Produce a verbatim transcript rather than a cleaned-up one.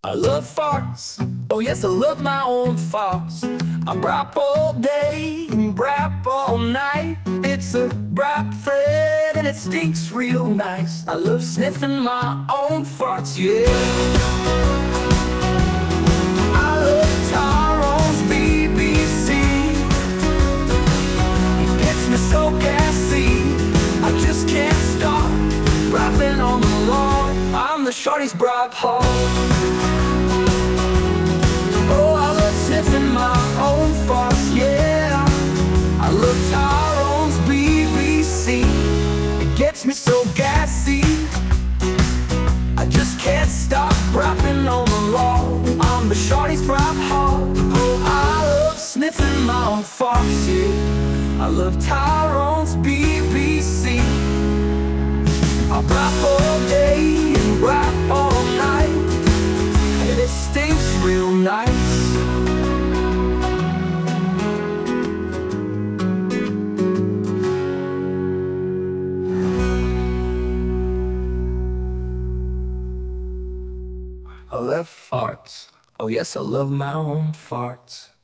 I love farts, oh yes, I love my own farts. I brap all day and brap all night. It's a brap thread and it stinks real nice. I love sniffing my own farts, yeah. I love Tyrone's B B C. It gets me so gassy, I just can't stop brapping on the lawn. I'm the shorty's brap hog. Oh, I love sniffing my own farts, yeah. I love Tyrone's B B C. It gets me so gassy, I just can't stop brapping on the lawn. I'm the shorty's brap hog. Oh, I love sniffing my own farts, yeah. I love Tyrone's B B C. I brap all day and brap all night, and it stinks real nice. I love farts. Oh yes, I love my own farts.